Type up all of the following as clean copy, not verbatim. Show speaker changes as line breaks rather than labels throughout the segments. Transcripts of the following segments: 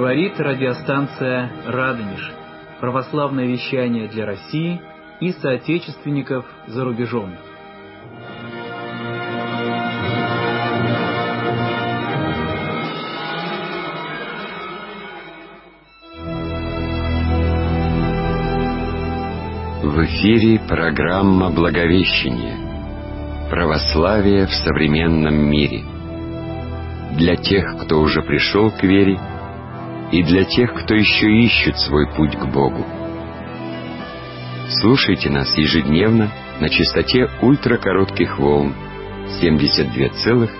Говорит радиостанция «Радонеж». Православное вещание для России и соотечественников за рубежом.
В эфире программа «Благовещение. Православие в современном мире». Для тех, кто уже пришел к вере, и для тех, кто еще ищет свой путь к Богу. Слушайте нас ежедневно на частоте ультракоротких волн 72,92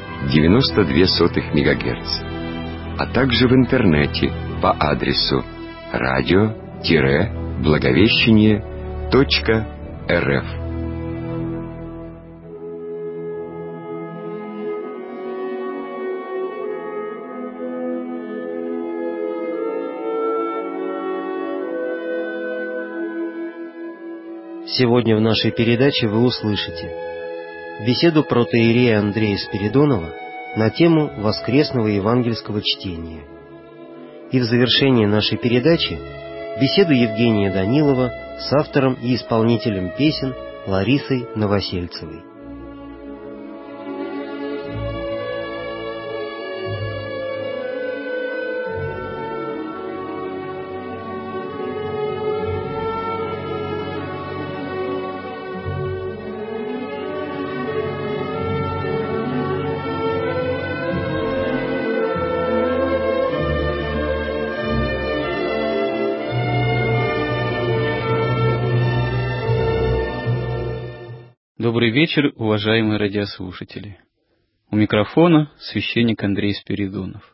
МГц, а также в интернете по адресу radio-благовещение.рф.
Сегодня в нашей передаче вы услышите беседу протоиерея Андрея Спиридонова на тему воскресного евангельского чтения. И в завершении нашей передачи беседу Евгения Данилова с автором и исполнителем песен Ларисой Новосельцевой.
Добрый вечер, уважаемые радиослушатели. У микрофона священник Андрей Спиридонов.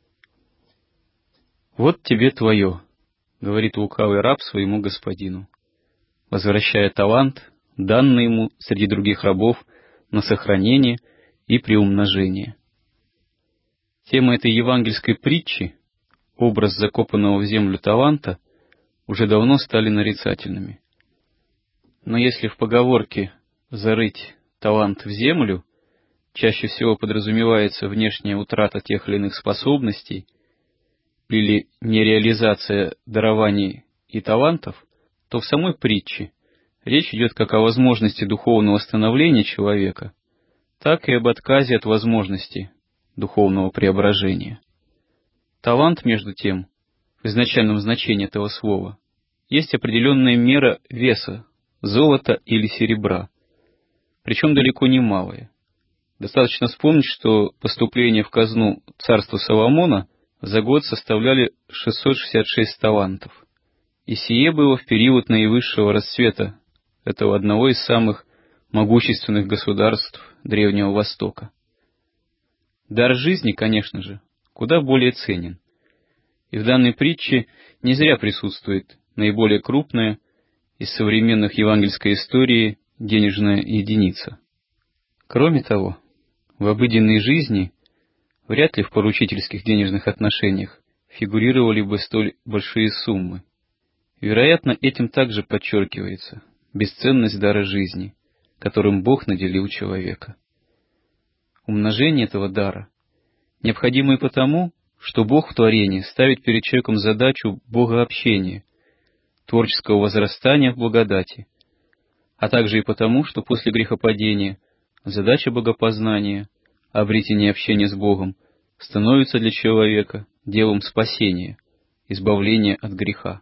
«Вот тебе твое», — говорит лукавый раб своему господину, возвращая талант, данный ему среди других рабов, на сохранение и приумножение. Тема этой евангельской притчи, образ закопанного в землю таланта, уже давно стали нарицательными. Но если в поговорке «зарыть талант в землю» чаще всего подразумевается внешняя утрата тех или иных способностей или нереализация дарований и талантов, то в самой притче речь идет как о возможности духовного становления человека, так и об отказе от возможности духовного преображения. Талант, между тем, в изначальном значении этого слова, есть определенная мера веса золота или серебра, причем далеко не малые. Достаточно вспомнить, что поступления в казну царства Соломона за год составляли 666 талантов. И сие было в период наивысшего расцвета этого одного из самых могущественных государств Древнего Востока. Дар жизни, конечно же, куда более ценен. И в данной притче не зря присутствует наиболее крупная из современных евангельской истории денежная единица. Кроме того, в обыденной жизни вряд ли в поручительских денежных отношениях фигурировали бы столь большие суммы. Вероятно, этим также подчеркивается бесценность дара жизни, которым Бог наделил человека. Умножение этого дара необходимо и потому, что Бог в творении ставит перед человеком задачу богообщения, творческого возрастания в благодати, а также и потому, что после грехопадения задача богопознания, обретения общения с Богом, становится для человека делом спасения, избавления от греха.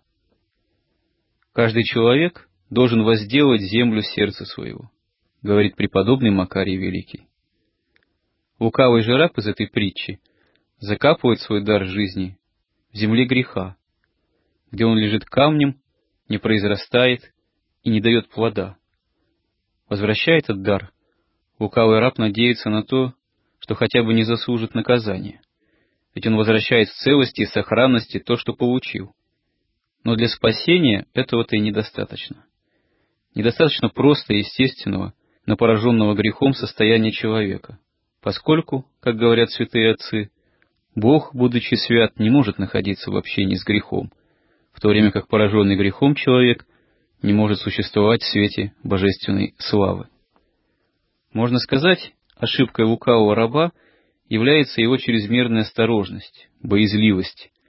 Каждый человек должен возделать землю сердца своего, говорит преподобный Макарий Великий. Лукавый же раб из этой притчи закапывает свой дар жизни в земле греха, где он лежит камнем, не произрастает и не дает плода. Возвращая этот дар, лукавый раб надеется на то, что хотя бы не заслужит наказания, ведь он возвращает в целости и сохранности то, что получил. Но для спасения этого-то и недостаточно. Недостаточно просто естественного, но пораженного грехом состояния человека, поскольку, как говорят святые отцы, Бог, будучи свят, не может находиться в общении с грехом, в то время как пораженный грехом человек не может существовать в свете божественной славы. Можно сказать, ошибкой лукавого раба является его чрезмерная осторожность, боязливость,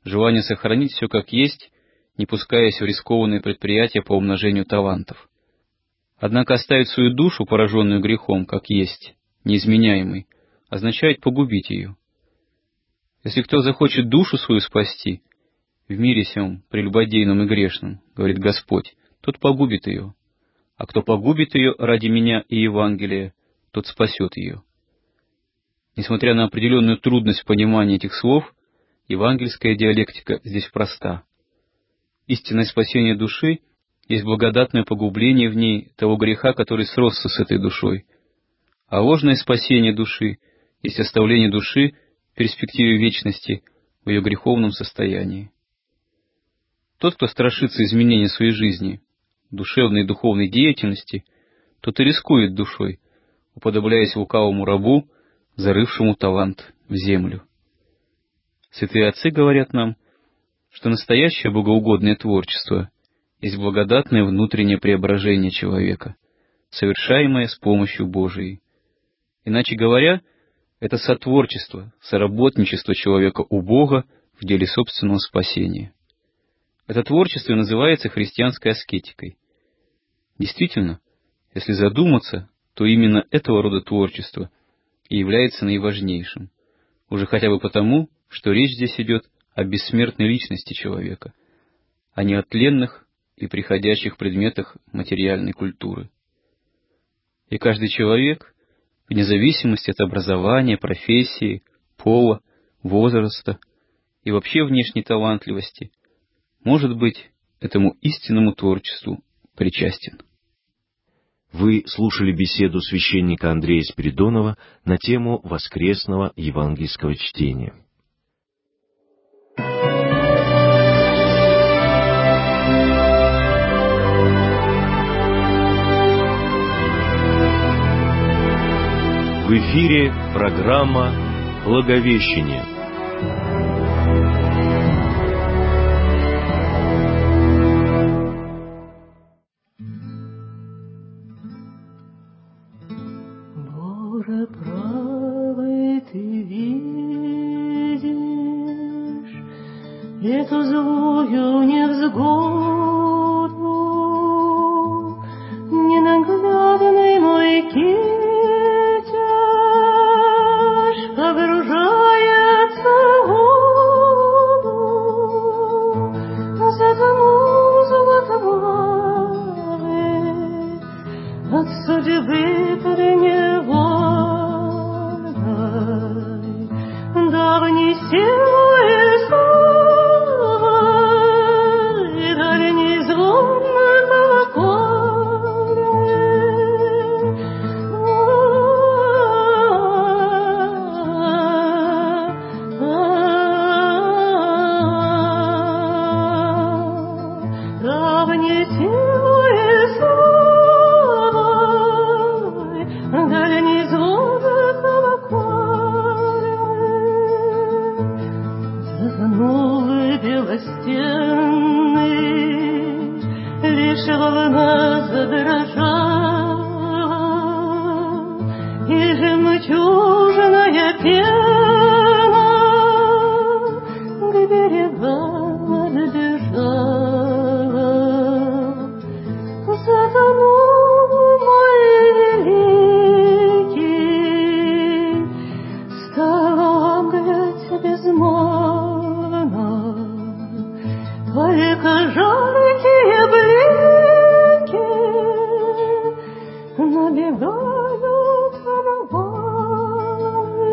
желание сохранить все как есть, не пускаясь в рискованные предприятия по умножению талантов. Однако оставить свою душу, пораженную грехом, как есть, неизменяемой, означает погубить ее. Если кто захочет душу свою спасти, в мире сем, прелюбодейном и грешном, говорит Господь, тот погубит ее, а кто погубит ее ради меня и Евангелия, тот спасет ее. Несмотря на определенную трудность понимания этих слов, евангельская диалектика здесь проста. Истинное спасение души есть благодатное погубление в ней того греха, который сросся с этой душой, а ложное спасение души есть оставление души в перспективе вечности в ее греховном состоянии. Тот, кто страшится изменения своей жизни, душевной и духовной деятельности, тот и рискует душой, уподобляясь лукавому рабу, зарывшему талант в землю. Святые отцы говорят нам, что настоящее богоугодное творчество есть благодатное внутреннее преображение человека, совершаемое с помощью Божией. Иначе говоря, это сотворчество, соработничество человека у Бога в деле собственного спасения. Это творчество называется христианской аскетикой. Действительно, если задуматься, то именно этого рода творчество и является наиважнейшим, уже хотя бы потому, что речь здесь идет о бессмертной личности человека, а не о тленных и приходящих предметах материальной культуры. И каждый человек, вне зависимости от образования, профессии, пола, возраста и вообще внешней талантливости, может быть этому истинному творчеству причастен.
Вы слушали беседу священника Андрея Спиридонова на тему воскресного евангельского чтения. В эфире программа «Благовещение».
Боже, правый Ты видишь эту злую невзгоду, ненаглядный мой китеж погружается в воду, затонул золотоватый от судьбы преневольной, давней силой злой, дальней злобной молокой, давней силой злой, дальней злобной молокой, затонулы белостенный, лишь волна задрожала, и жемчужная пена к берегам отбежала. Затонул мой великий, стал омлять безмолвно, только жаркие блики набегают на волны.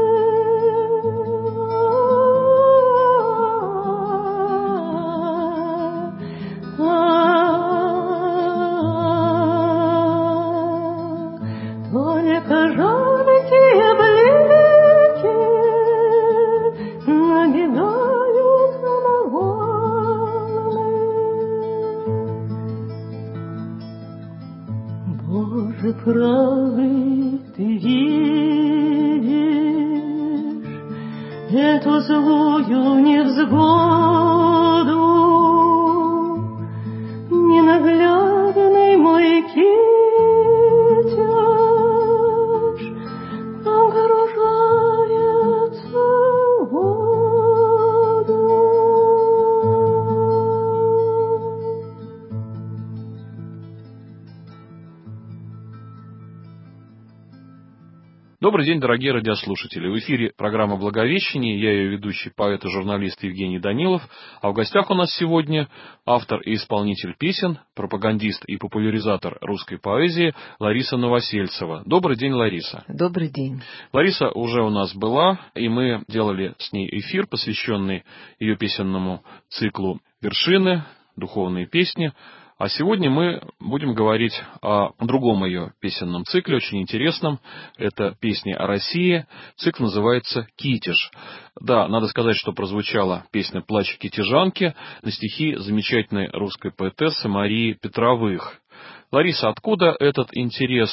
Только жаркие блики набегают на волны. Боже, правый Ты видишь эту злую невзгоду, ненаглядный мой китеж погружается в воду.
Добрый день, дорогие радиослушатели. В эфире программа «Благовещение». Я ее ведущий, поэт и журналист Евгений Данилов. А в гостях у нас сегодня автор и исполнитель песен, пропагандист и популяризатор русской поэзии Лариса Новосельцева. Добрый день, Лариса.
Добрый день.
Лариса уже у нас была, и мы делали с ней эфир, посвященный ее песенному циклу «Вершины», духовные песни. А сегодня мы будем говорить о другом ее песенном цикле, очень интересном. Это песни о России. Цикл называется «Китеж». Да, надо сказать, что прозвучала песня «Плач китежанки» на стихи замечательной русской поэтессы Марии Петровых. Лариса, откуда этот интерес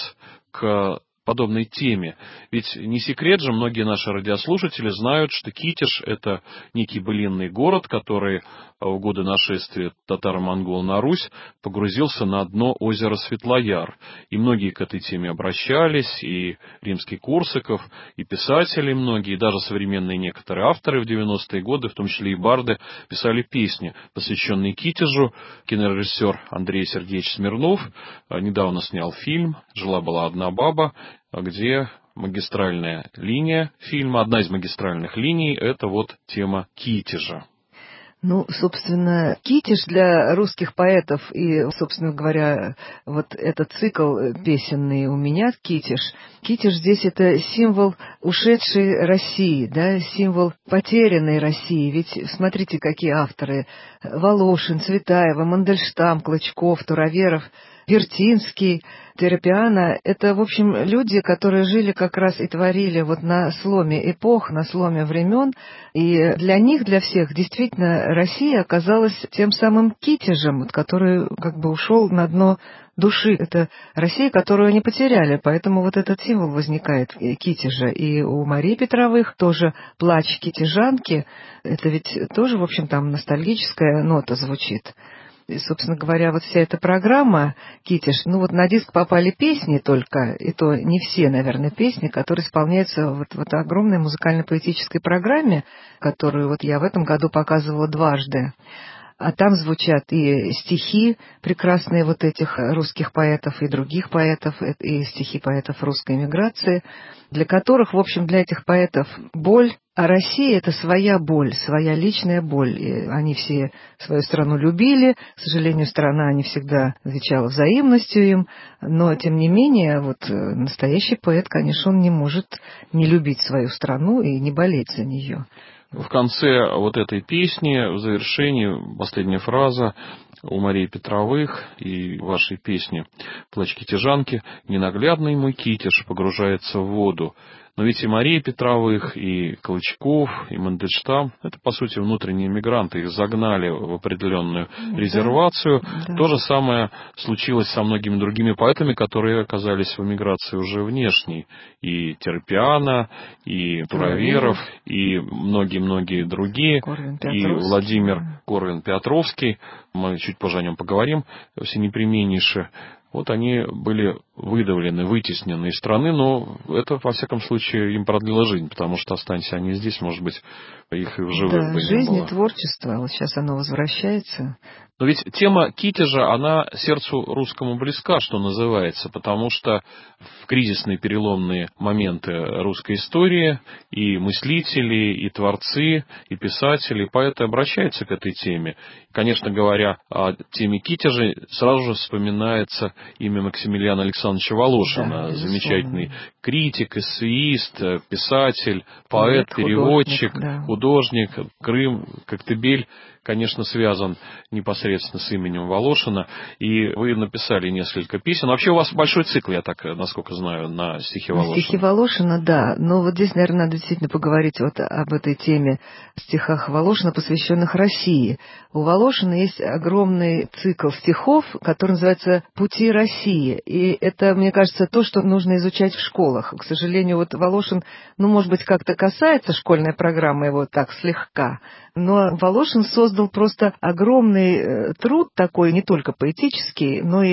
к подобной теме? Ведь не секрет же, многие наши радиослушатели знают, что Китеж — это некий былинный город, который в годы нашествия татаро-монгол на Русь погрузился на дно озера Светлояр. И многие к этой теме обращались, и римский Корсаков, и писатели многие, и даже современные некоторые авторы в 90-е годы, в том числе и барды, писали песни, посвященные Китежу. Кинорежиссер Андрей Сергеевич Смирнов недавно снял фильм «Жила-была одна баба», где магистральная линия фильма, одна из магистральных линий, это вот тема Китежа.
Ну, собственно, Китеж для русских поэтов и, собственно говоря, вот этот цикл песенный у меня Китеж. Китеж здесь это символ ушедшей России, да, символ потерянной России. Ведь смотрите, какие авторы: Волошин, Цветаева, Мандельштам, Клочков, Туроверов, Вертинский, Терапиана. Это, в общем, люди, которые жили как раз и творили вот на сломе эпох, на сломе времен. И для них, для всех, действительно, Россия оказалась тем самым Китежем, который как бы ушел на дно души. Это Россия, которую они потеряли, поэтому вот этот символ возникает Китежа. И у Марии Петровых тоже «Плач китежанки». Это ведь тоже, в общем, там ностальгическая нота звучит. И, собственно говоря, вот вся эта программа «Китеж», ну вот на диск попали песни только, и то не все, наверное, песни, которые исполняются вот в этой огромной музыкально-поэтической программе, которую вот я в этом году показывала дважды. А там звучат и стихи прекрасные вот этих русских поэтов и других поэтов, и стихи поэтов русской эмиграции, для которых, в общем, для этих поэтов боль о России — это своя боль, своя личная боль. И они все свою страну любили, к сожалению, страна не всегда отвечала взаимностью им, но, тем не менее, вот настоящий поэт, конечно, он не может не любить свою страну и не болеть за нее.
В конце вот этой песни, в завершении, последняя фраза у Марии Петровых и вашей песни «Плач китежанки»: «Ненаглядный мой Китеж погружается в воду». Но ведь и Мария Петровых, и Клочков, и Мандельштам — это, по сути, внутренние мигранты. Их загнали в определенную резервацию.
Да.
То же самое случилось со многими другими поэтами, которые оказались в эмиграции уже внешней. И Терапиана, и Туроверов, и многие-многие другие. И Владимир Корвин-Петровский. Мы чуть позже о нем поговорим. Всенепременнейше. Вот они были выдавлены, вытеснены из страны, но это, во всяком случае, им продлило жизнь, потому что, останься они здесь, может быть, их и в живых бы не было.
Жизнь и творчество, вот сейчас оно возвращается.
Но ведь тема Китежа, она сердцу русскому близка, что называется, потому что в кризисные переломные моменты русской истории и мыслители, и творцы, и писатели, и поэты обращаются к этой теме. Конечно, говоря о теме Китежа, сразу же вспоминается имя Максимилиана Александровича Волошина, да, замечательный критик, эссеист, писатель, поэт, переводчик, художник. Крым, Коктебель, конечно, связан непосредственно с именем Волошина. И вы написали несколько песен. Вообще у вас большой цикл, я так, насколько знаю, на стихи Волошина.
Стихи Волошина, да. Но вот здесь, наверное, надо действительно поговорить вот об этой теме, стихах Волошина, посвященных России. У Волошина есть огромный цикл стихов, который называется «Пути России». И это, мне кажется, то, что нужно изучать в школах. К сожалению, вот Волошин, может быть, как-то касается школьной программы его так слегка, но Волошин создал просто огромный труд такой, не только поэтический, но и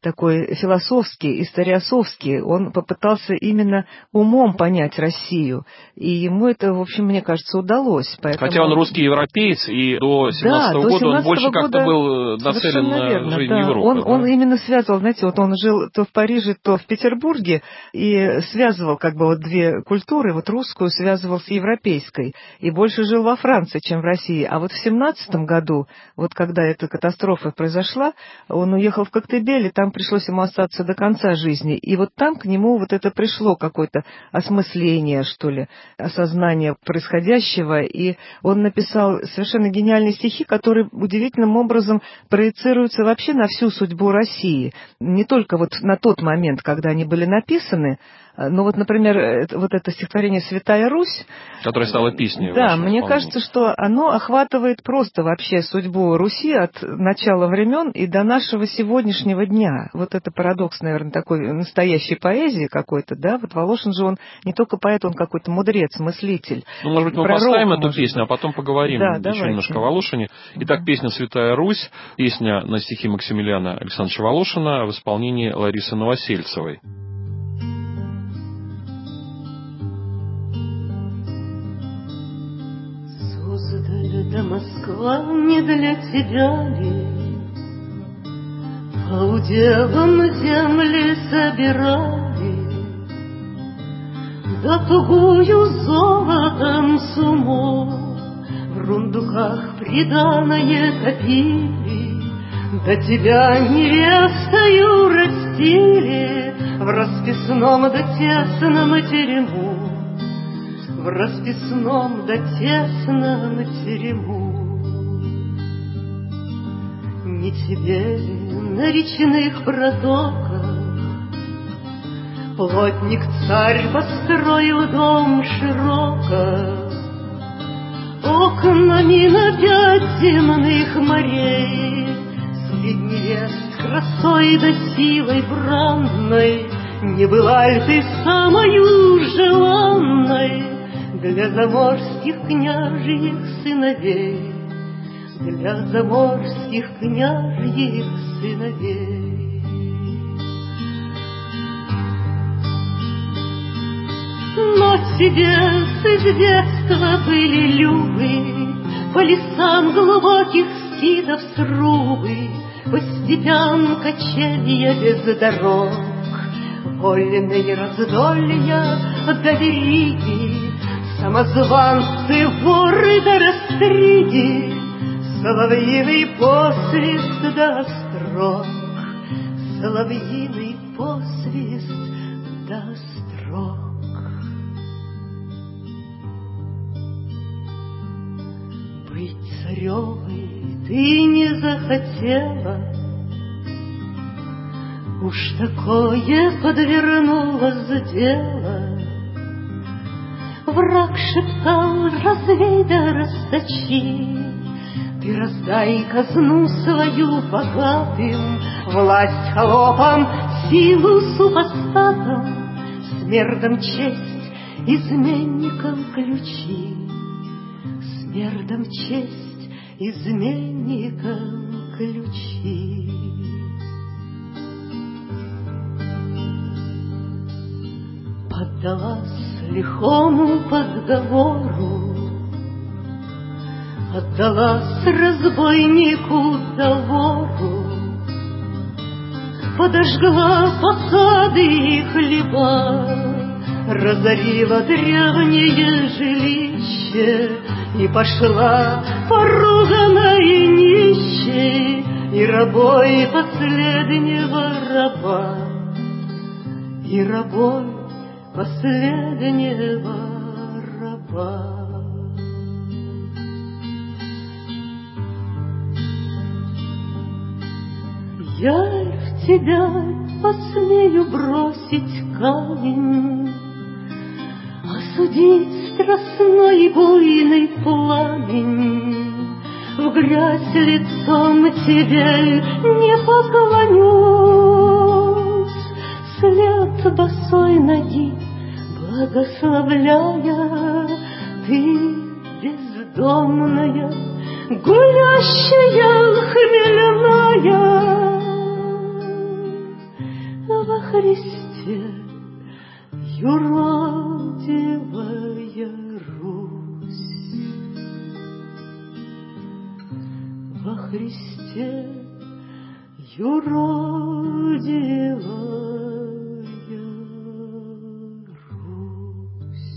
такой философский, историософский. Он попытался именно умом понять Россию. И ему это, в общем, мне кажется, удалось. Поэтому...
Хотя он русский европеец, и до 17-го года он больше как-то был нацелен на жизнь Европы.
Он именно связывал, знаете, вот он жил то в Париже, то в Петербурге, и связывал как бы вот две культуры, вот русскую связывал с европейской, и больше жил во Франции, чем в России. А вот в 17-м году, вот когда эта катастрофа произошла, он уехал в Коктебель, и там пришлось ему остаться до конца жизни. И вот там к нему вот это пришло какое-то осмысление, что ли, осознание происходящего, и он написал совершенно гениальные стихи, которые удивительным образом проецируются вообще на всю судьбу России. Не только вот на тот момент, когда они были написаны, но вот, например, вот это стихотворение «Святая Русь»,
которое стало песней.
Да, мне кажется, что оно охватывает просто вообще судьбу Руси от начала времен и до нашего сегодняшнего дня. Вот это парадокс, наверное, такой настоящей поэзии какой-то, да? Вот Волошин же он не только поэт, он какой-то мудрец, мыслитель.
Ну, может быть, мы
пророк,
поставим эту песню, а потом поговорим еще немножко о Волошине. Итак, песня «Святая Русь», песня на стихи Максимилиана Александровича Волошина в исполнении Ларисы Новосельцевой.
Да Москва не для тебя ли? По уделам земли собирали, да тугую золотом сумму в рундуках приданое копили, да тебя невестою растили в расписном да тесном терему. В расписном да тесном терему. Не тебе на речных протоках плотник-царь построил дом широко, окнами на 5 земных морей, средь невест красой да силой бранной, не была ли ты самою желанной для заморских княжьих сыновей, для заморских княжьих сыновей. Но тебе с детства были любы по лесам глубоких скитов срубы, по степям кочевья без дорог, вольные раздолья до вериги, самозванцы, воры да растриги, соловьиный посвист да острог, соловьиный посвист да острог. Быть царевой ты не захотела, уж такое подвернулось дело. Враг шептал: развей да расточи, ты раздай казну свою богатым, власть холопам, силу супостатам, смердом честь, изменникам ключи, смердом честь, изменникам ключи. Поддалась лихому подговору, отдалась разбойнику да вору, подожгла посады и хлеба, разорила древнее жилище и пошла поруганной нищей и рабой последнего раба, и рабой последнего раба. Я в тебя посмею бросить камень, осудить страстной и буйный пламень, в грязь лицом тебе не поклонюсь, след босой ноги благословляя, ты бездомная, гулящая хмельная, Христе, юродивая Русь, во Христе юродивая Русь.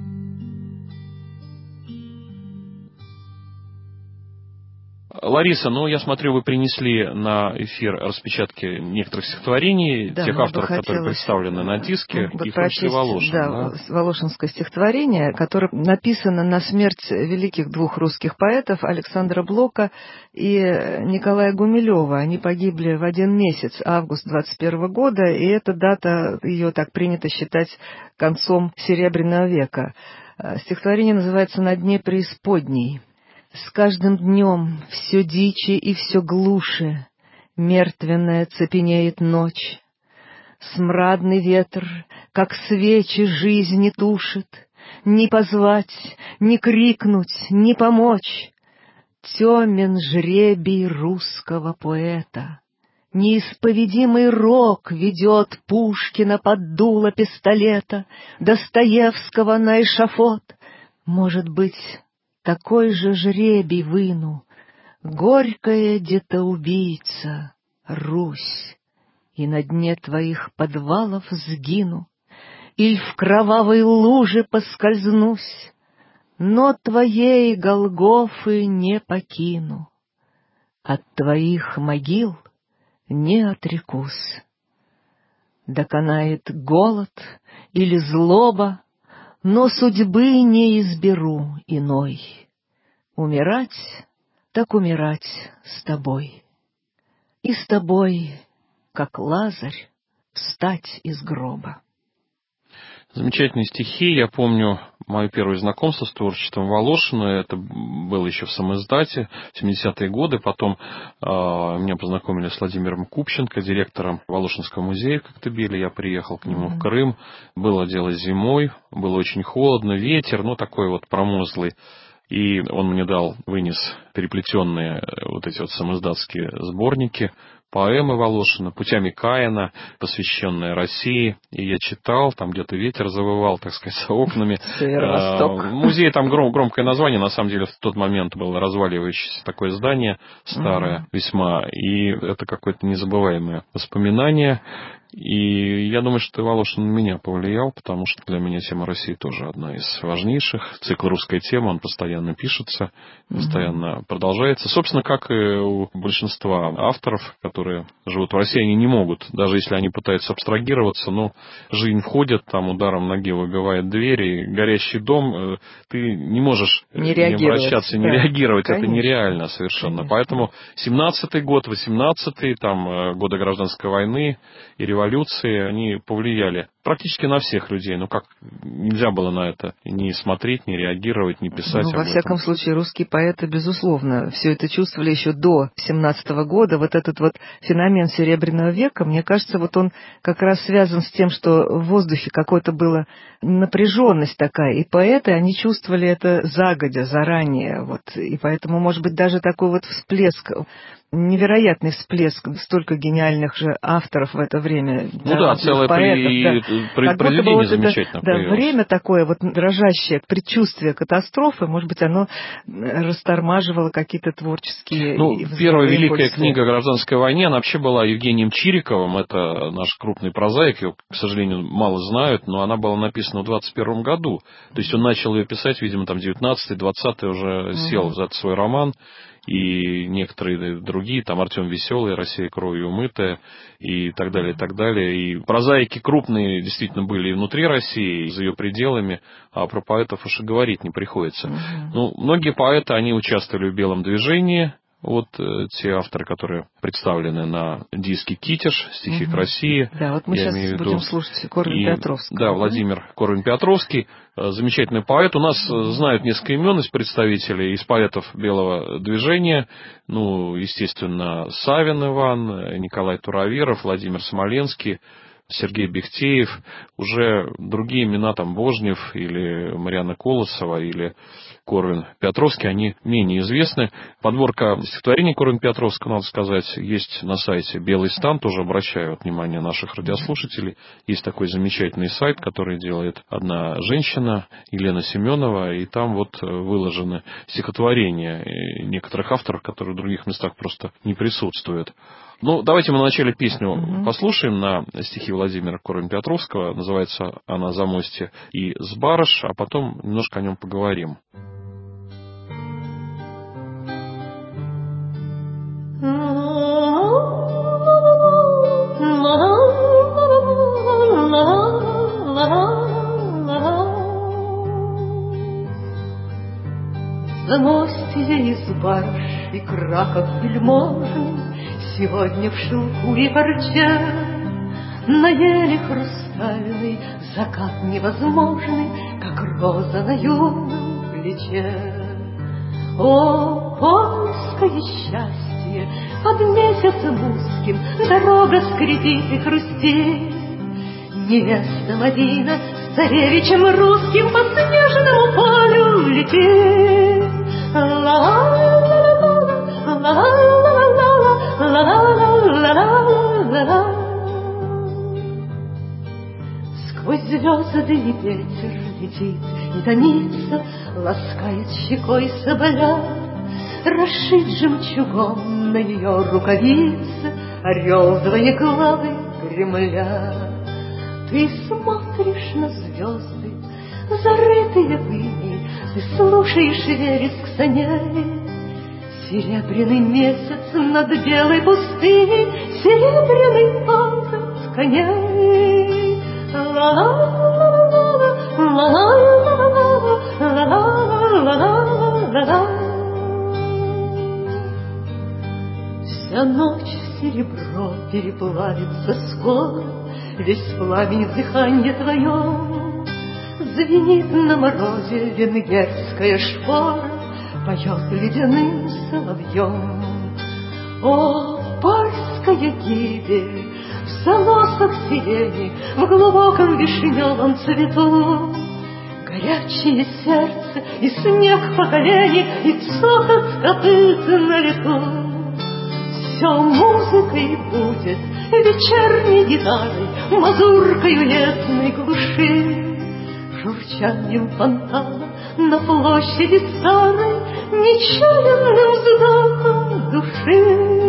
Лариса, ну, я смотрю, вы принесли на эфир распечатки некоторых стихотворений,
Да,
тех авторов, которые представлены на диске,
вот
и в том числе Волошин.
Да, волошинское стихотворение, которое написано на смерть великих двух русских поэтов Александра Блока и Николая Гумилева. Они погибли в один месяц, август 21 года, и эта дата, ее так принято считать концом Серебряного века. Стихотворение называется «На дне преисподней». С каждым днем все дичи и все глуше, мертвенная цепенеет ночь. Смрадный ветер, как свечи, жизни тушит, ни позвать, ни крикнуть, ни помочь. Темен жребий русского поэта, неисповедимый рок ведет Пушкина под дуло пистолета, Достоевского на эшафот. Может быть, такой же жребий выну, горькая детоубийца, Русь, и на дне твоих подвалов сгину, иль в кровавой луже поскользнусь, но твоей Голгофы не покину, от твоих могил не отрекусь. Доконает голод или злоба, но судьбы не изберу иной. Умирать, так умирать с тобой. И с тобой, как Лазарь, встать из гроба.
Замечательные стихи. Я помню мое первое знакомство с творчеством Волошина. Это было еще в самоиздате, в 70-е годы. Потом меня познакомили с Владимиром Купченко, директором Волошинского музея в Коктебеле. Я приехал к нему в Крым. Было дело зимой, было очень холодно, ветер, ну такой вот промозглый. И он мне вынес переплетенные вот эти вот самоиздатские сборники, поэмы Волошина, «Путями Каина», посвященные России. И я читал, там где-то ветер завывал, так сказать, за окнами. Музей, там громкое название, на самом деле в тот момент было разваливающееся такое здание, старое весьма. И это какое-то незабываемое воспоминание. И я думаю, что Волошин на меня повлиял, потому что для меня тема России тоже одна из важнейших. Цикл «Русская тема», он постоянно пишется, постоянно продолжается. Собственно, как и у большинства авторов, которые живут в России, они не могут, даже если они пытаются абстрагироваться, но жизнь входит, там ударом ноги выбивает двери, горящий дом, ты не можешь не обращаться, не реагировать, конечно. Это нереально совершенно. Конечно. Поэтому 17-й год, 18-й, там годы гражданской войны и революции, они повлияли практически на всех людей. Ну как, нельзя было на это не смотреть, не реагировать, не писать об этом.
Во всяком случае, русские поэты, безусловно, все это чувствовали еще до 17-го года. Вот этот вот феномен Серебряного века, мне кажется, вот он как раз связан с тем, что в воздухе какой-то была напряженность такая, и поэты, они чувствовали это загодя, заранее, вот, и поэтому, может быть, даже такой вот всплеск, невероятный всплеск столько гениальных же авторов в это время.
Ну да, целое произведение замечательно
появилось. Да, время такое вот дрожащее, предчувствие катастрофы, может быть, оно растормаживало какие-то творческие...
Первая великая книга о гражданской войне, она вообще была Евгением Чириковым, это наш крупный прозаик, его, к сожалению, мало знают, но она была написана в 21 году. То есть он начал ее писать, видимо, там 19-й, 20-й уже сел за свой роман. И некоторые другие, там Артем Веселый, «Россия кровью умытая» и так далее, и так далее. И прозаики крупные действительно были и внутри России, и за ее пределами, а про поэтов уж и говорить не приходится. Ну, многие поэты, они участвовали в белом движении. Вот те авторы, которые представлены на диске «Китеж», «Стихи к России».
Да, вот мы сейчас будем слушать Корвин-Петровского.
Да, Владимир Корвин-Петровский, замечательный поэт. У нас знают несколько имен из представителей, из поэтов белого движения. Ну, естественно, Савин Иван, Николай Тураверов, Владимир Смоленский. Сергей Бехтеев, уже другие имена, там, Божнев или Марьяна Колосова или Корвин Петровский, они менее известны. Подборка стихотворений Корвина Петровского, надо сказать, есть на сайте «Белый стан», тоже обращаю внимание наших радиослушателей. Есть такой замечательный сайт, который делает одна женщина, Елена Семенова, и там вот выложены стихотворения некоторых авторов, которые в других местах просто не присутствуют. Ну, давайте мы вначале песню послушаем на стихи Владимира Корвина-Петровского. Называется она «Замостье и Сбарыш», а потом немножко о нем поговорим.
Замостье и Сбарыш, и Краков вельможный, сегодня в шелку и парче, на еле хрустальный закат невозможный, как роза на юном плече. О, польское счастье, под месяцем узким дорога скрипит и хрустит, невеста Мадина с царевичем русским по снежному полю летит. Сквозь звезды и ветер летит и томится, ласкает щекой соболя, расшит жемчугом на ее рукавице орел двоеглавый Кремля. Ты смотришь на звезды, зарытые в ими, ты слушаешь вереск саней. Серебряный месяц над белой пустыней, серебряный панцирь коней. Вся ночь в серебро переплавится скоро, весь пламень дыханья твое. Звенит на морозе венгерская шпора, поет ледяным соловьем. О, польская гибель в солосах сирени, в глубоком вишневом цвету, горячее сердце и снег по колени, и цокот копыт на лету. Все музыкой будет, вечерней гитарой, мазуркою лесной глуши, журчанием фонтана на площади старой, нечаянным вздохом души.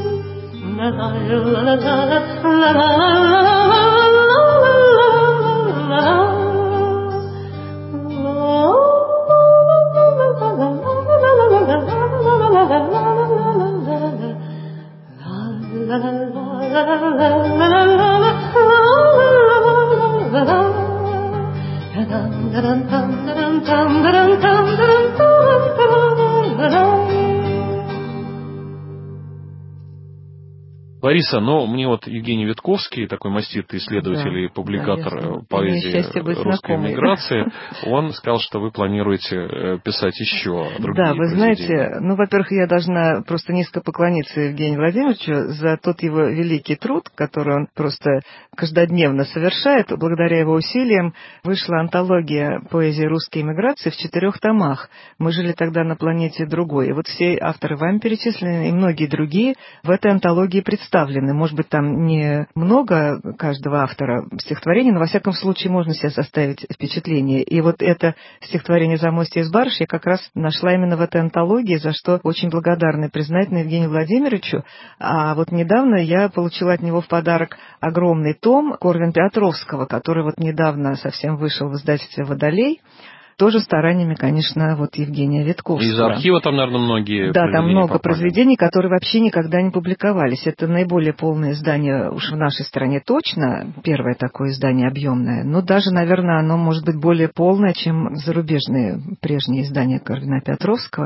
Лариса, но мне вот Евгений Витковский, такой маститый исследователь и публикатор поэзии русской эмиграции, он сказал, что вы планируете писать еще другие
Да, вы знаете, ну, во-первых, я должна просто низко поклониться Евгению Владимировичу за тот его великий труд, который он просто каждодневно совершает. Благодаря его усилиям вышла антология поэзии русской эмиграции в 4 томах. Мы жили тогда на планете другой. И вот все авторы вами перечислены и многие другие в этой антологии представлены. Может быть, там не много каждого автора стихотворений, но, во всяком случае, можно себе составить впечатление. И вот это стихотворение «Замостье и Сбарыш» я как раз нашла именно в этой антологии, за что очень благодарна и признательна Евгению Владимировичу. А вот недавно я получила от него в подарок огромный том Корвина-Петровского, который вот недавно совсем вышел в издательстве «Водолей». Тоже стараниями, конечно, вот Евгения Витковского.
Из архива там, наверное, многие
Да, там много
попали.
произведений, которые вообще никогда не публиковались. Это наиболее полное издание уж в нашей стране точно, первое такое издание объемное, но даже, наверное, оно может быть более полное, чем зарубежные прежние издания Корвина Петровского.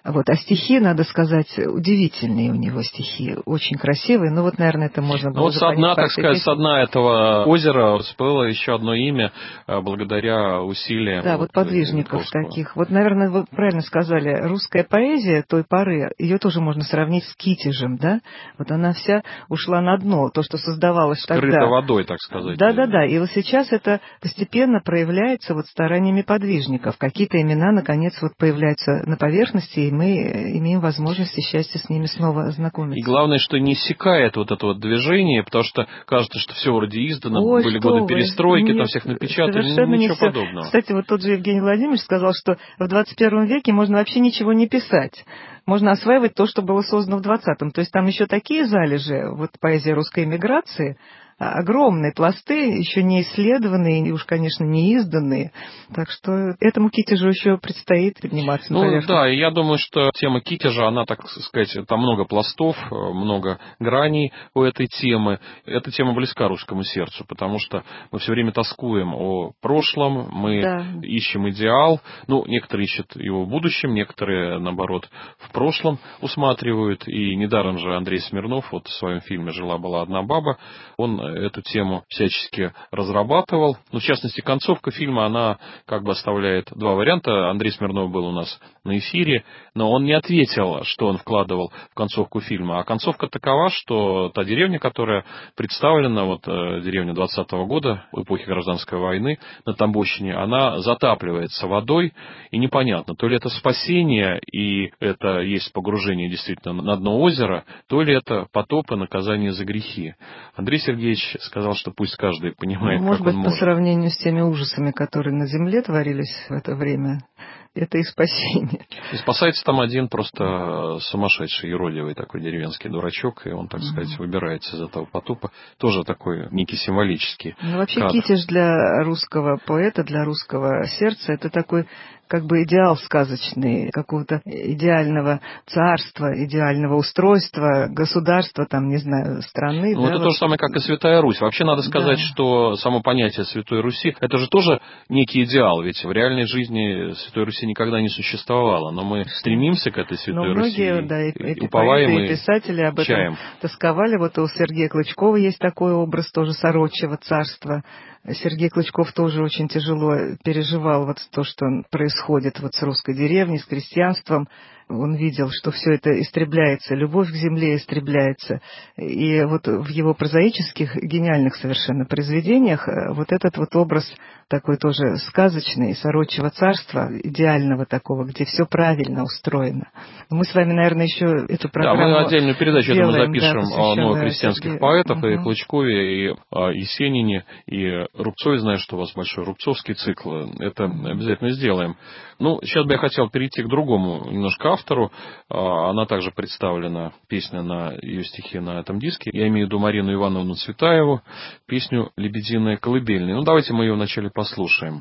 Вот. А стихи, надо сказать, удивительные у него стихи, очень красивые. Ну вот, наверное, это можно было
со дна, так сказать, со дна этого озера всплыло еще одно имя благодаря усилиям.
Да, вот подвижников таких. Вот, наверное, вы правильно сказали, русская поэзия той поры, ее тоже можно сравнить с Китежем, да? Вот она вся ушла на дно, то, что создавалось
скрыто
тогда.
Водой, так сказать.
Да. И вот сейчас это постепенно проявляется вот стараниями подвижников. Какие-то имена, наконец, вот появляются на поверхности, и мы имеем возможность и счастье с ними снова ознакомиться.
И главное, что не иссякает вот это вот движение, потому что кажется, что все вроде издано, были годы перестройки, там всех напечатали, ничего подобного.
Кстати, вот тот же Евгений Владимирович сказал, что в 21 веке можно вообще ничего не писать. Можно осваивать то, что было создано в 20-м. То есть там еще такие залежи, вот поэзия русской эмиграции, огромные пласты, еще не исследованные и уж, конечно, не изданные. Так что этому Китежу еще предстоит подниматься на поверхность.
Да, и я думаю, что тема Китежа, она, так сказать, там много пластов, много граней у этой темы. Эта тема близка русскому сердцу, потому что мы все время тоскуем о прошлом, мы ищем идеал. Некоторые ищут его в будущем, некоторые, наоборот, в прошлом усматривают. И недаром же Андрей Смирнов вот в своем фильме «Жила-была одна баба», он эту тему всячески разрабатывал. В частности, концовка фильма, она как бы оставляет два варианта. Андрей Смирнов был у нас на эфире, но он не ответил, что он вкладывал в концовку фильма. А концовка такова, что та деревня, которая представлена, деревня 20-го года, эпохи Гражданской войны, на Тамбовщине, она затапливается водой, и непонятно, то ли это спасение, и это есть погружение действительно на дно озера, то ли это потоп и наказание за грехи. Андрей Сергеевич сказал, что пусть каждый понимает,
может
как он
быть,
может.
По сравнению с теми ужасами, которые на земле творились в это время, это и спасение.
И спасается там один просто сумасшедший, юродивый такой деревенский дурачок, и он, так сказать, выбирается из этого потопа. Тоже такой некий символический
вообще
кадр.
Китеж для русского поэта, для русского сердца, это такой как бы идеал сказочный, какого-то идеального царства, идеального устройства, государства, там, не знаю, страны.
Это то же самое, как и Святая Русь. Вообще надо сказать, что само понятие Святой Руси, это же тоже некий идеал, ведь в реальной жизни Святой Руси никогда не существовало, но мы стремимся к этой Святой Руси,
и
уповаем
поэты, и писатели об этом тосковали. Вот у Сергея Клычкова есть такой образ тоже сорочьего царства. Сергей Клычков тоже очень тяжело переживал то, что происходит с русской деревней, с крестьянством. Он видел, что все это истребляется, любовь к земле истребляется. И в его прозаических, гениальных совершенно произведениях этот образ такой тоже сказочный, сорочьего царства, идеального такого, где все правильно устроено. Мы с вами, наверное, еще эту программу
мы отдельную передачу
делаем,
запишем о новокрестьянских поэтах, и Клычкове, и Есенине, и Рубцове. Знаю, что у вас большой рубцовский цикл. Это обязательно сделаем. Сейчас бы я хотел перейти к другому немножко автору. Она также представлена, песня на ее стихи на этом диске. Я имею в виду Марину Ивановну Цветаеву, песню «Лебединая колыбельная». Давайте мы ее вначале послушаем.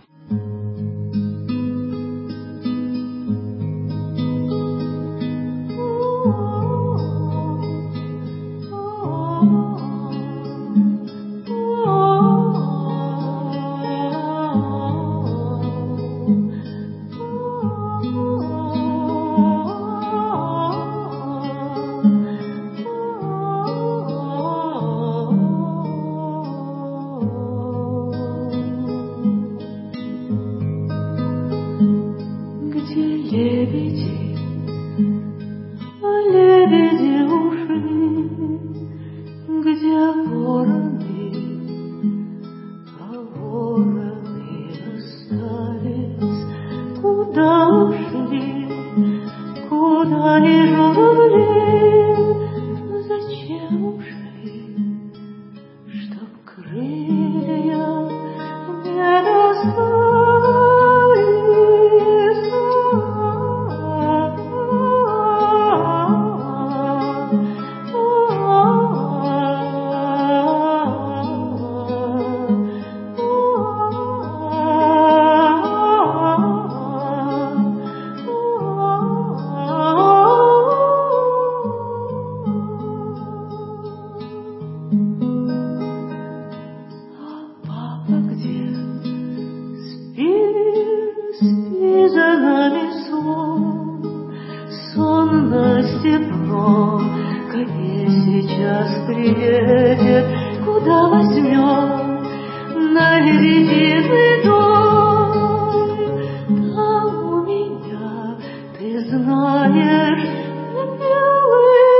сейчас приедет, куда возьмет на лебединый дом. Там у меня, ты знаешь, белый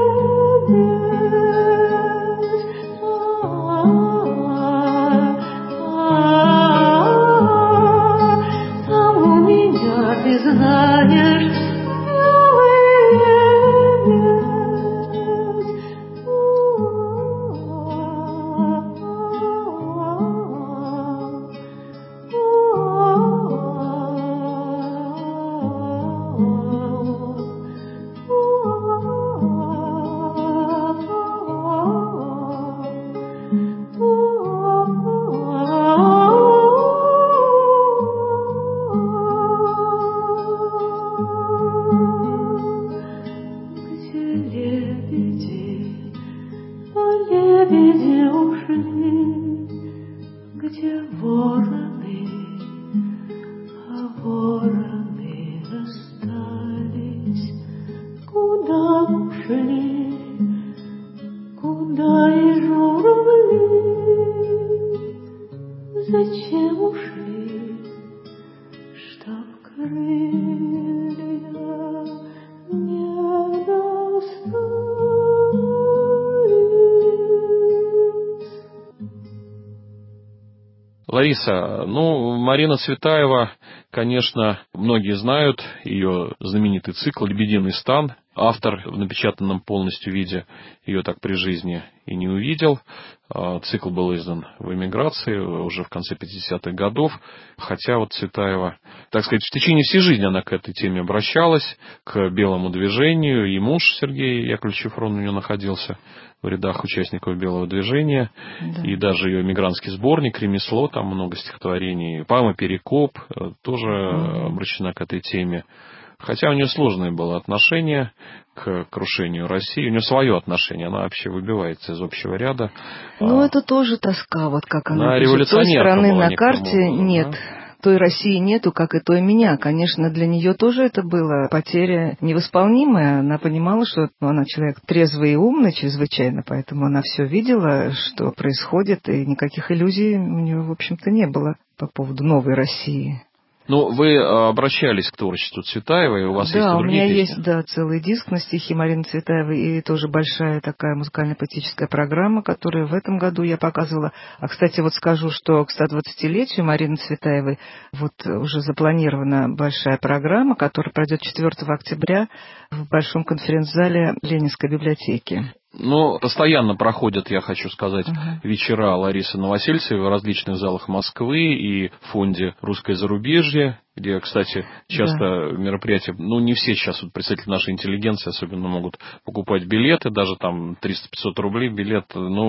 лебедь. Там у меня, ты знаешь, зачем ушли, чтоб крылья не достались.
Лариса, Марина Цветаева, конечно, многие знают ее знаменитый цикл «Лебединый стан». Автор в напечатанном полностью виде ее так при жизни и не увидел. Цикл был издан в эмиграции уже в конце 50-х годов. Хотя Цветаева, так сказать, в течение всей жизни она к этой теме обращалась, к белому движению. И муж Сергей Яковлевич Фрон у нее находился в рядах участников белого движения. Да. И даже ее эмигрантский сборник «Ремесло», там много стихотворений. «Пама Перекоп» тоже обращена к этой теме. Хотя у нее сложное было отношение к крушению России. У нее свое отношение, она вообще выбивается из общего ряда.
Это тоже тоска, как она пишет.
Той
страны на карте нет. Да? Той России нету, как и той меня. Конечно, для нее тоже это была потеря невосполнимая. Она понимала, что она человек трезвый и умный чрезвычайно, поэтому она все видела, что происходит, и никаких иллюзий у нее, в общем-то, не было по поводу новой России.
Вы обращались к творчеству Цветаевой, у вас есть и другие песни?
Да, у меня есть, целый диск на стихи Марины Цветаевой, и тоже большая такая музыкально-поэтическая программа, которую в этом году я показывала. Кстати, скажу, что к 120-летию Марины Цветаевой уже запланирована большая программа, которая пройдет 4 октября в Большом конференц-зале Ленинской библиотеки.
Постоянно проходят, я хочу сказать, вечера Ларисы Новосельцевой в различных залах Москвы и в фонде «Русское зарубежье», где, кстати, часто мероприятия, не все сейчас представители нашей интеллигенции особенно могут покупать билеты, даже там 300-500 рублей билет,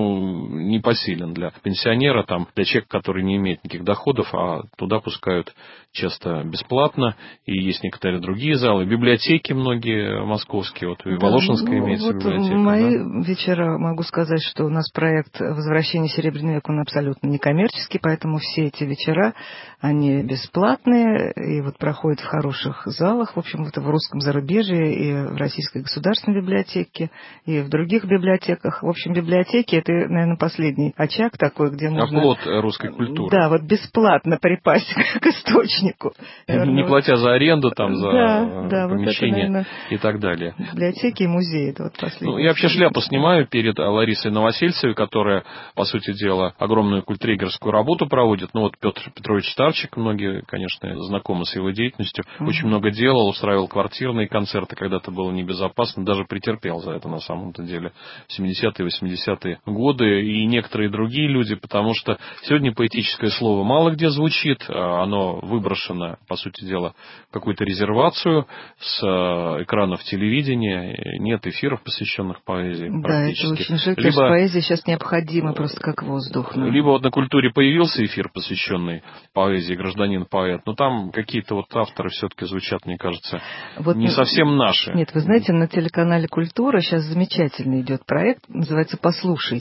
непосилен для пенсионера, для человека, который не имеет никаких доходов, а туда пускают часто бесплатно, и есть некоторые другие залы, библиотеки многие московские, и Воложенская имеется библиотека.
Мои вечера, могу сказать, что у нас проект «Возвращение в Серебряный век», он абсолютно некоммерческий, поэтому все эти вечера, они бесплатные, и проходят в хороших залах, в общем, в Русском зарубежье, и в Российской государственной библиотеке, и в других библиотеках. В общем, библиотеки — это, наверное, последний очаг такой, где можно...
Оплот русской культуры.
Да, бесплатно припасть к источнику.
Не платя за аренду, за помещение это, наверное, и так далее.
Библиотеки и музеи — это последний.
Я вообще шляпу снимаю перед Ларисой Новосельцевой, которая, по сути дела, огромную культрегерскую работу проводит. Петр Петрович Старчик, многие, конечно, знакомы с его деятельностью, очень много делал, устраивал квартирные концерты, когда-то было небезопасно, даже претерпел за это на самом-то деле в 70-е, 80-е годы, и некоторые другие люди, потому что сегодня поэтическое слово мало где звучит, оно выброшено, по сути дела, в какую-то резервацию с экранов телевидения, нет эфиров, посвященных поэзии практически.
Да, это очень жаль, потому что поэзия сейчас необходима просто как воздух.
Либо на «Культуре» появился эфир, посвященный поэзии «Гражданин-поэт», но там какие-то авторы все-таки звучат, мне кажется, не совсем наши.
Нет, вы знаете, на телеканале «Культура» сейчас замечательно идет проект, называется «Послушайте».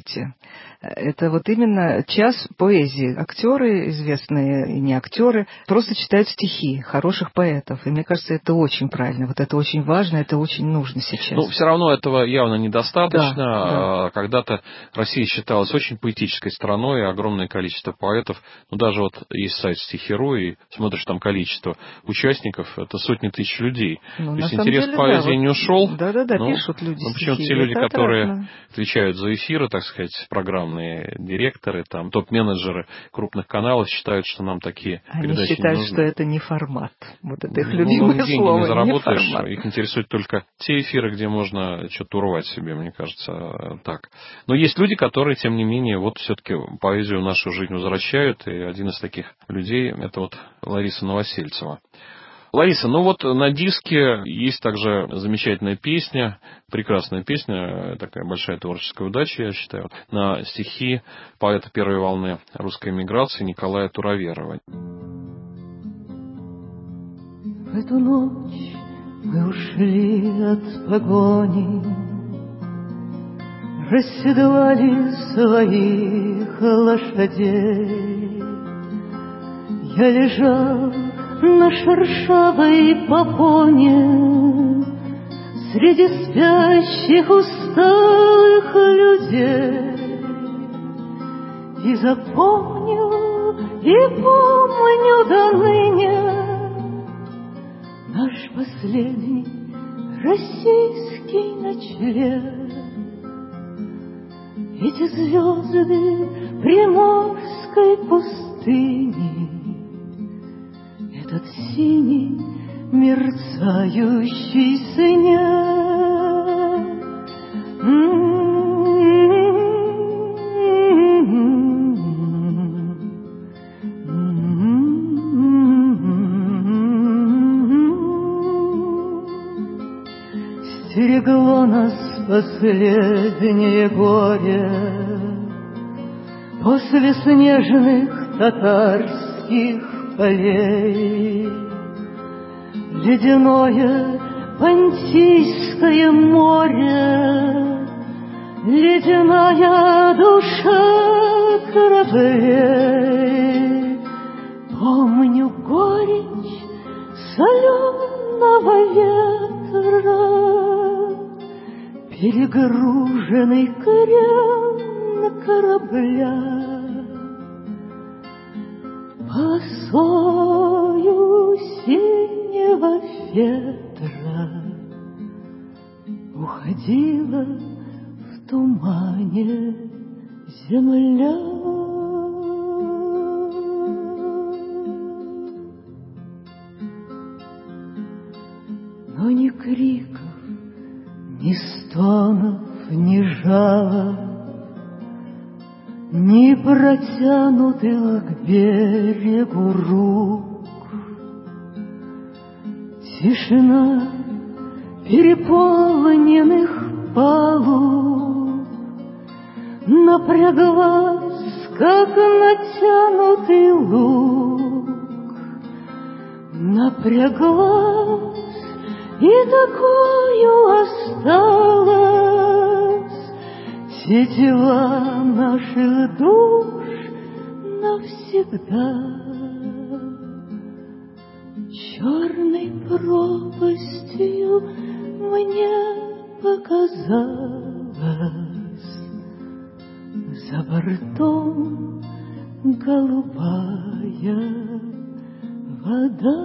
Это вот именно час поэзии. Актеры, известные и не актеры, просто читают стихи хороших поэтов. И мне кажется, это очень правильно. Вот это очень важно, это очень нужно сейчас.
Ну, все равно этого явно недостаточно.
Да.
Когда-то Россия считалась очень поэтической страной, огромное количество поэтов. Ну, даже вот есть сайт «Стихи.ру», и смотришь там количество участников, это сотни тысяч людей.
Ну,
то есть
на самом
интерес
деле,
к поэзии
да,
не ушел.
Да, пишут люди
Ну,
стихи.
почему-то те люди,
это
которые
отрадно.
отвечают за эфиры, так сказать, программные директоры, там, топ-менеджеры крупных каналов считают, что нам такие
Они
передачи
считают,
не нужны.
что это не формат. Вот это их
Ну,
любимое
деньги
слово.
не заработаешь,
Не формат.
их интересуют только те эфиры, где можно что-то урвать себе, мне кажется, так. Но есть люди, которые, тем не менее, вот все-таки поэзию в нашу жизнь возвращают, и один из таких людей — это вот Лариса Новосельцева. Лариса, ну вот на диске есть также замечательная песня, прекрасная песня, такая большая творческая удача, я считаю, на стихи поэта первой волны русской эмиграции Николая Туроверова.
В эту ночь мы ушли от погони, расседлали своих лошадей. Я лежал на шершавой попоне среди спящих усталых людей и запомнил, и помню до ныне наш последний российский ночлег. Эти звезды приморской пустыни, этот синий мерцающий снег. Стерегло нас последнее горе после снежных татарских полей. Ледяное Понтийское море, ледяная душа кораблей. Помню горечь соленого ветра, перегруженный крен корабля. Полосою синего ветра уходила в тумане земля. Но ни криков, ни стонов, ни жалоб, ни протянутых к берегу рук. Тишина переполненных палуб напряглась, как натянутый лук. Напряглась, и такою осталась тетива наших душ навсегда. Черной пропастью мне показалось за бортом голубая вода.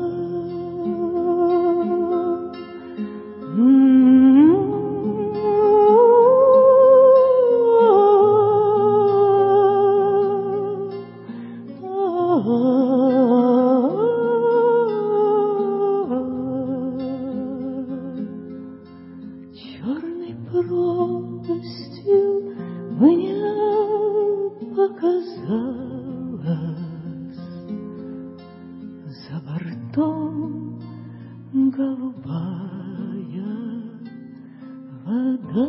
Черной пропастью мне показалось за бортом голубая вода.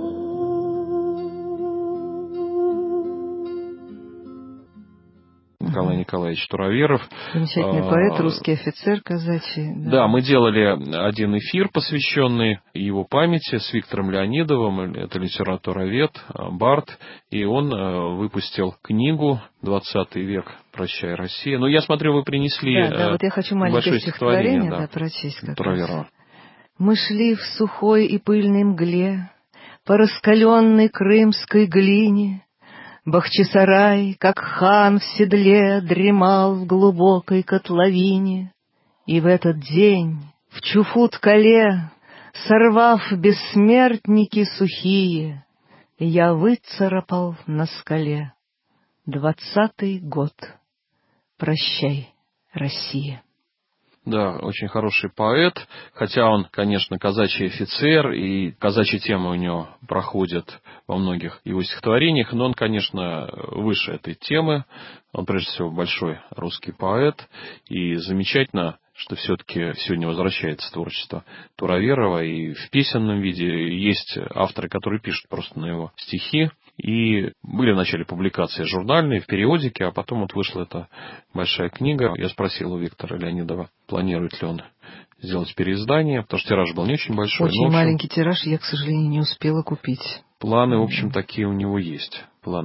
Николай Николаевич Туроверов.
Замечательный поэт, русский офицер казачий.
Да, мы делали один эфир, посвященный его памяти, с Виктором Леонидовым, это литературовед, бард, и он выпустил книгу «20 век. Прощай, Россия». Ну, я смотрю, вы принесли
да, вот я хочу маленькое стихотворение прочесть как раз. Мы шли в сухой и пыльной мгле по раскаленной крымской глине. Бахчисарай, как хан в седле, дремал в глубокой котловине. И в этот день в Чуфут-Кале, сорвав бессмертники сухие, я выцарапал на скале 20-й год. Прощай, Россия.
Да, очень хороший поэт, хотя он, конечно, казачий офицер, и казачья тема у него проходит во многих его стихотворениях, но он, конечно, выше этой темы. Он, прежде всего, большой русский поэт, и замечательно, что все-таки сегодня возвращается творчество Туроверова, и в песенном виде есть авторы, которые пишут просто на его стихи. И были в начале публикации журнальные, в периодике, а потом вот вышла эта большая книга. Я спросил у Виктора Леонидова, планирует ли он сделать переиздание, потому что тираж был не очень большой.
Очень маленький тираж, я, к сожалению, не успела купить.
Планы, в общем, такие у него есть.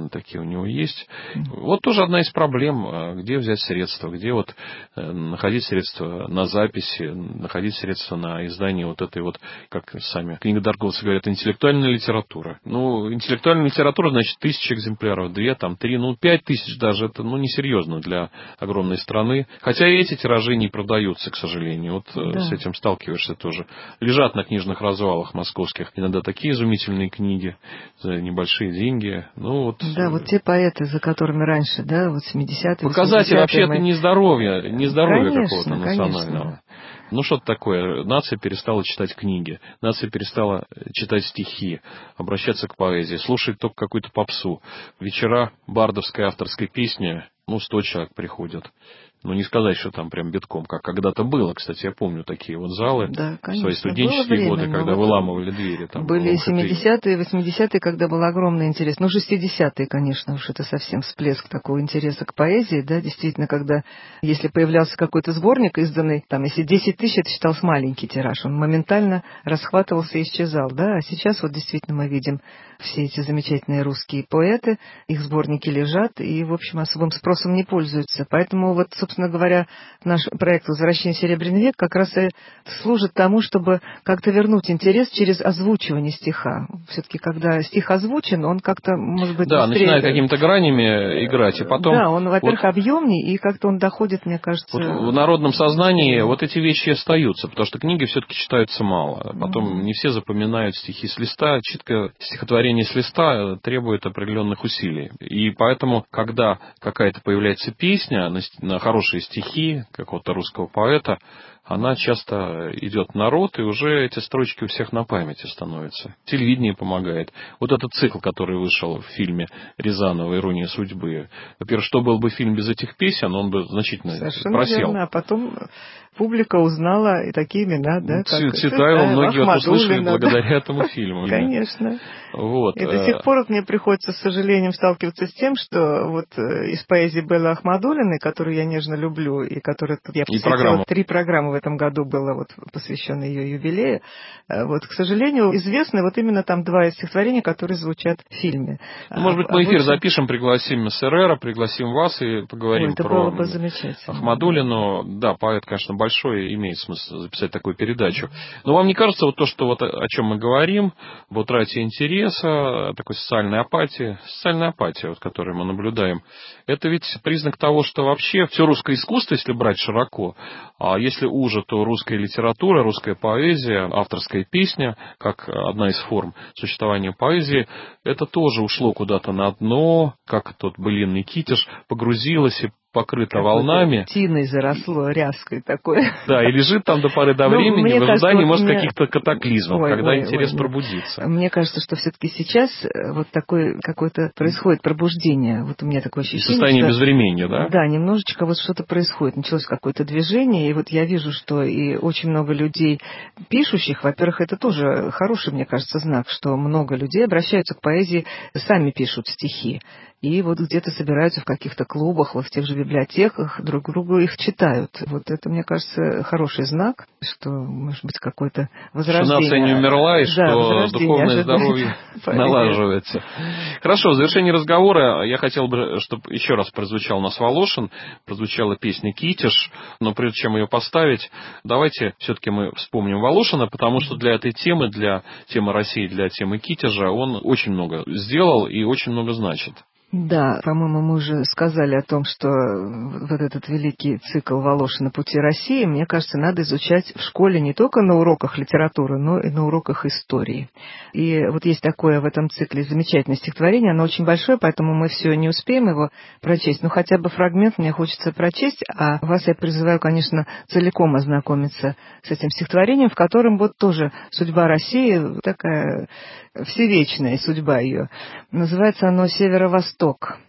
Вот тоже одна из проблем, где взять средства, где вот находить средства на записи, находить средства на издание вот этой вот, как сами книготорговцы говорят, интеллектуальная литература. Ну, интеллектуальная литература, значит, 1000 экземпляров, 2, там, 3, 5000 даже, это, несерьезно для огромной страны. Хотя и эти тиражи не продаются, к сожалению. Вот с этим сталкиваешься тоже. Лежат на книжных развалах московских иногда такие изумительные книги за небольшие деньги.
Да, вот те поэты, за которыми раньше, да, вот 70-е, 80-е.
Показатель вообще-то не здоровья
конечно,
какого-то национального.
Конечно.
Ну, что-то такое. Нация перестала читать книги, нация перестала читать стихи, обращаться к поэзии, слушать только какую-то попсу. Вечера бардовской авторской песни, 100 человек приходят. Не сказать, что там прям битком, как когда-то было. Кстати, я помню такие вот залы в свои студенческие годы, когда выламывали двери. Там
были 70-е, 80-е, когда был огромный интерес. 60-е, конечно, уж это совсем всплеск такого интереса к поэзии, да, действительно, когда, если появлялся какой-то сборник изданный, там, если 10 тысяч, это считался маленький тираж, он моментально расхватывался и исчезал, да, а сейчас вот действительно мы видим все эти замечательные русские поэты, их сборники лежат и, в общем, особым спросом не пользуются. Поэтому вот, собственно говоря, наш проект «Возвращение в Серебряный век» как раз и служит тому, чтобы как-то вернуть интерес через озвучивание стиха. Все-таки, когда стих озвучен, он как-то, может быть, быстрее...
начинает какими-то гранями играть, и потом...
Да, он, во-первых, объемней, и как-то он доходит, мне кажется...
В народном сознании вот эти вещи остаются, потому что книги все-таки читаются мало. Потом не все запоминают стихи с листа. Читка стихотворения с листа требует определенных усилий. И поэтому, когда какая-то появляется песня на хорошие стихи какого-то русского поэта, она часто идет в народ, и уже эти строчки у всех на памяти становятся. Телевидение помогает. Вот этот цикл, который вышел в фильме Рязанова «Ирония судьбы». Во-первых, что был бы фильм без этих песен, он бы значительно
совершенно
просел.
Верно. А потом публика узнала и такие имена, да, как
Цветаева многие услышали благодаря этому фильму.
Конечно.
Вот.
И до сих пор вот мне приходится, с сожалением, сталкиваться с тем, что вот из поэзии Беллы Ахмадуллиной, которую я нежно люблю, и которую я посвятила 3 программы в этом году было вот посвящено ее юбилею, вот, к сожалению, известны вот именно там 2 стихотворения, которые звучат в фильме.
Может быть, мы эфир запишем, пригласим СРР, пригласим вас и поговорим про Ахмадуллину. Да, поэт, конечно, большой, имеет смысл записать такую передачу. Но вам не кажется вот то, что вот о чем мы говорим, об утрате интереса, такой социальной апатии, вот, которую мы наблюдаем, это ведь признак того, что вообще все русское искусство, если брать широко, а если уже, то русская литература, русская поэзия, авторская песня, как одна из форм существования поэзии, это тоже ушло куда-то на дно, как тот былинный Китеж, погрузилось и покрыто волнами.
Тиной заросло, ряской такой.
Да, и лежит там до поры до времени в ожидании, может, каких-то катаклизмов, когда интерес пробудится.
Мне кажется, что все-таки сейчас вот такое какое-то происходит пробуждение. Вот у меня такое ощущение.
Состояние безвременья, да?
Да, немножечко вот что-то происходит. Началось какое-то движение, и вот я вижу, что и очень много людей пишущих, во-первых, это тоже хороший, мне кажется, знак, что много людей обращаются к поэзии, сами пишут стихи. И вот где-то собираются в каких-то клубах, вот в тех же библиотеках, друг другу их читают. Вот это, мне кажется, хороший знак, что, может быть, какое-то возрождение.
Что нация не умерла, и
да,
что духовное здоровье налаживается. Хорошо, в завершении разговора я хотел бы, чтобы еще раз прозвучал у нас Волошин, прозвучала песня «Китеж», но прежде чем ее поставить, давайте все-таки мы вспомним Волошина, потому что для этой темы, для темы России, для темы Китежа он очень много сделал и очень много значит.
Да, по-моему, мы уже сказали о том, что вот этот великий цикл Волошина «Пути России», мне кажется, надо изучать в школе не только на уроках литературы, но и на уроках истории. И вот есть такое в этом цикле замечательное стихотворение, оно очень большое, поэтому мы все не успеем его прочесть, но хотя бы фрагмент мне хочется прочесть, а вас я призываю, конечно, целиком ознакомиться с этим стихотворением, в котором вот тоже судьба России, такая всевечная судьба ее. Называется оно «Северо-Восток».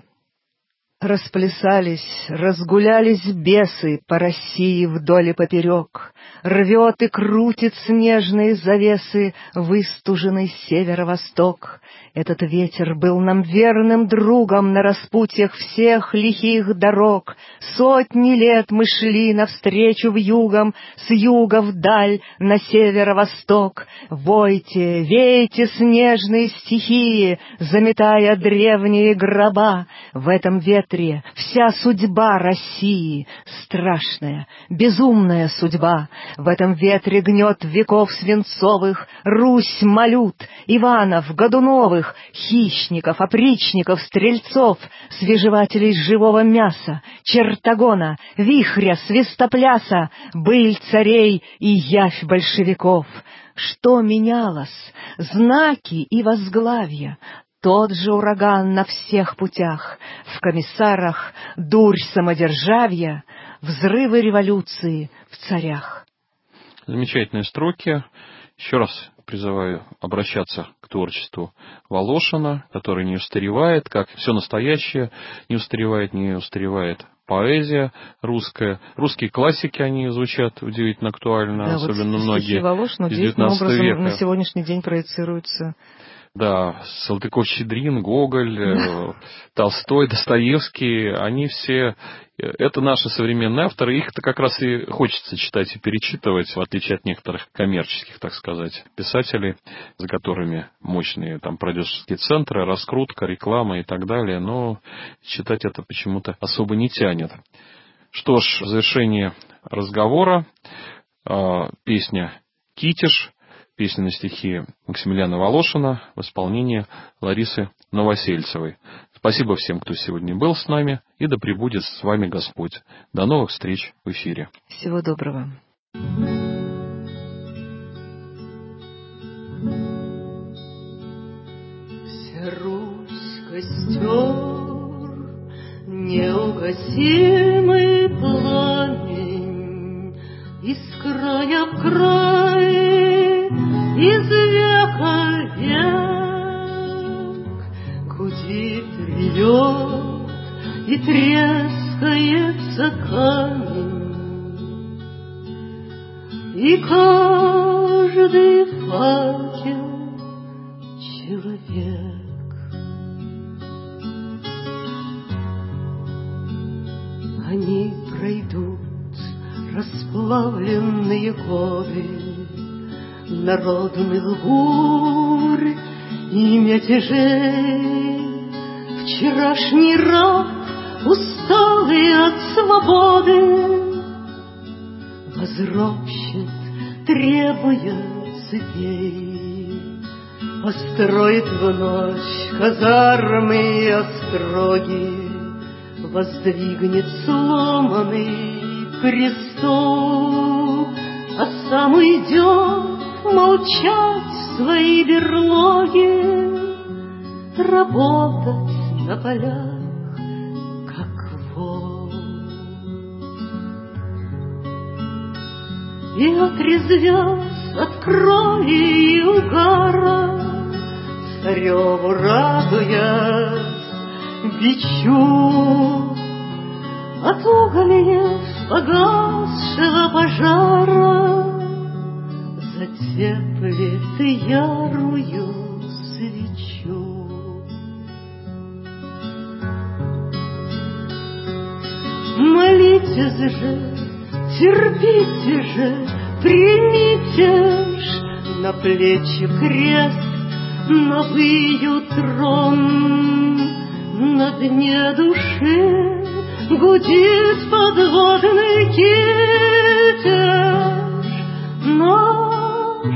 Расплясались, разгулялись бесы по России вдоль и поперек, рвет и крутит снежные завесы выстуженный северо-восток. Этот ветер был нам верным другом на распутьях всех лихих дорог. Сотни лет мы шли навстречу вьюгам, с юга вдаль на северо-восток. Войте, вейте снежные стихии, заметая древние гроба. В этом ветре вся судьба России, страшная, безумная судьба. В этом ветре гнет веков свинцовых Русь малют, Иванов, Годуновых, хищников, опричников, стрельцов, свежевателей живого мяса, чертогона, вихря, свистопляса, быль царей и явь большевиков. Что менялось? Знаки и возглавья. Тот же ураган на всех путях, в комиссарах дурь самодержавья, взрывы революции в царях.
Замечательные строки. Еще раз призываю обращаться к творчеству Волошина, который не устаревает, как все настоящее не устаревает поэзия русская. Русские классики, они звучат удивительно актуально, да, особенно вот многие
Волошина
из 19 века.
На сегодняшний день проецируются.
Да, Салтыков-Щедрин, Гоголь, Толстой, Достоевский, они все, это наши современные авторы, их-то как раз и хочется читать и перечитывать, в отличие от некоторых коммерческих, так сказать, писателей, за которыми мощные там продюсерские центры, раскрутка, реклама и так далее, но читать это почему-то особо не тянет. Что ж, в завершении разговора песня «Китеж», песня на стихи Максимилиана Волошина в исполнении Ларисы Новосельцевой. Спасибо всем, кто сегодня был с нами, и да пребудет с вами Господь. До новых встреч в эфире.
Всего доброго.
Вся Русь костер, неугасимый пламень, из края в край, из века век гудит, ревет и трескается камень, и каждый факел человек. Они пройдут расплавленные годы народных бурь и мятежей. Вчерашний раб, усталый от свободы, возропщет, требуя цепей, построит вновь казармы и остроги, воздвигнет сломанный престол, а сам уйдет молчать в своей берлоге, работать на полях, как вол. И отрезвясь от крови и угара, цареву радуясь бичу, от угольев погасшего пожара затеплит ярую свечу. Смиритесь же, терпите же, примите ж на плечи крест, новый трон. На дне души гудит подводный китеж, наш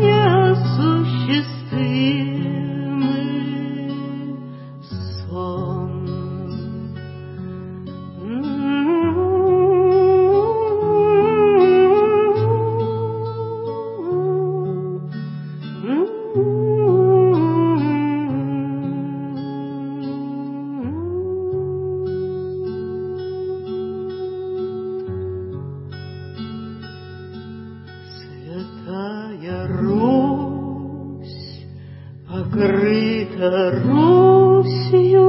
неосуществимый сон. Святая Русь, покрыта Русью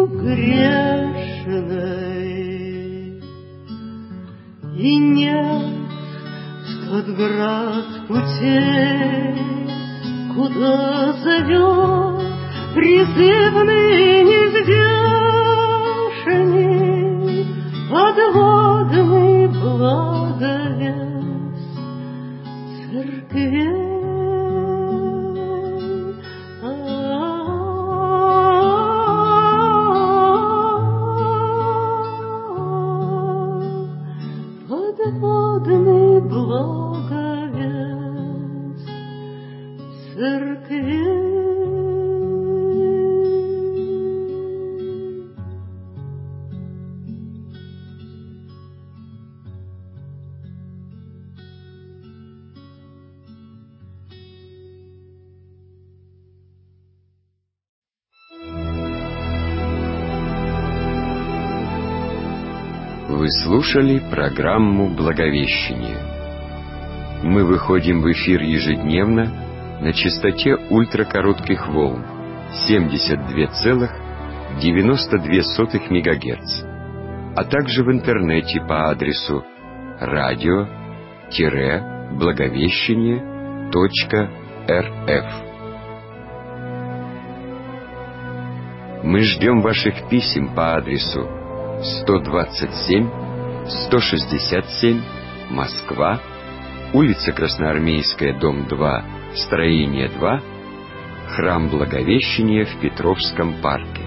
грешной, и нет в тот град путей, куда зовет призывный нездешний подводный благовест церквей. Подводный благовест церквей.
Вы слушали программу «Благовещение». Мы выходим в эфир ежедневно на частоте ультракоротких волн 72,92 МГц, а также в интернете по адресу radio-благовещение.рф. Мы ждем ваших писем по адресу 127-167, Москва, улица Красноармейская, дом 2, строение 2, храм Благовещения в Петровском парке.